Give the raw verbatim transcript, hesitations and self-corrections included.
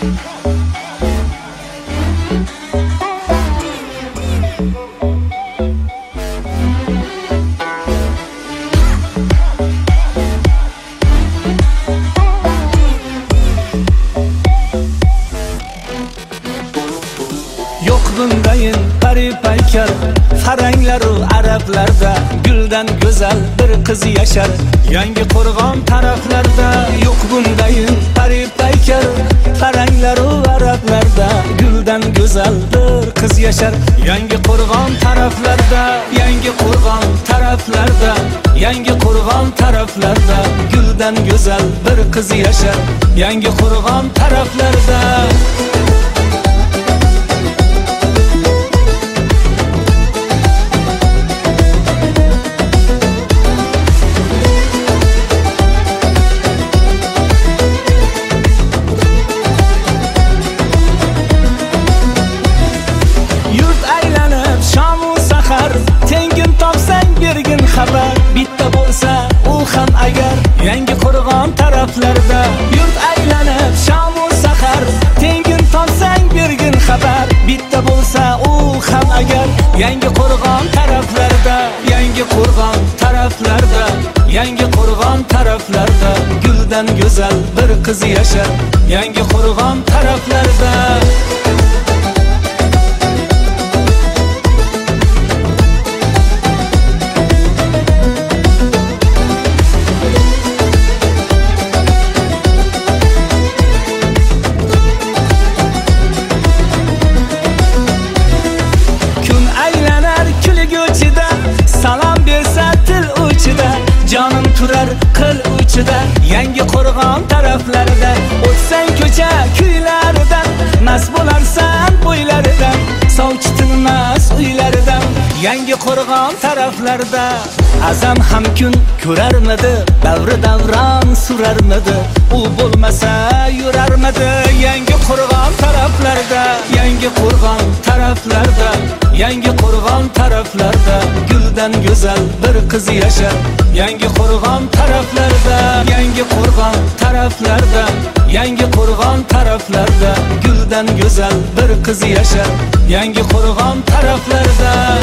Bundayin pari paykar faranglaru arablarda guldan go'zal bir qiz yashar yangi qo'rg'on taraflarda. Yo'q bundayin pari paykar faranglaru arablarda guldan go'zal bir qiz yashar yangi qo'rg'on taraflarda. Yangi qo'rg'on taraflarda yangi qo'rg'on taraflarda guldan go'zal bir qiz yashar yangi qo'rg'on taraflarda. Xabar bitta bo'lsa u ham agar yangi qo'rg'on taraflarda. Yurt aylanib shom u sahar tengin topsang bergin xabar bitta bo'lsa u ham agar yangi qo'rg'on taraflarda. Yangi qo'rg'on taraflarda yangi qo'rg'on taraflarda guldan go'zal bir qiz yashar yangi qo'rg'on taraflarda. Salom bersa til uchida jonim turar qil uchida yangi qo'rg'on taraflarida. O'tsang ko'cha kuylaridan mast bo'larsan bo'ylaridan sovchitilmas uylaridan yangi qo'rg'on taraflarda. Azam ham kun ko'rarmidi davri davron surarmidi u bo'lmasa yurarmidi yangi qo'rg'on taraflarda. Yangi qo'rg'on taraflarda yangi qo'rg'on taraflarda guldan go'zal bir qiz yashar yangi qo'rg'on taraflarda. Yangi qo'rg'on taraflarda yangi qo'rg'on taraflarda guldan go'zal bir qiz yashar yangi qo'rg'on taraflarda.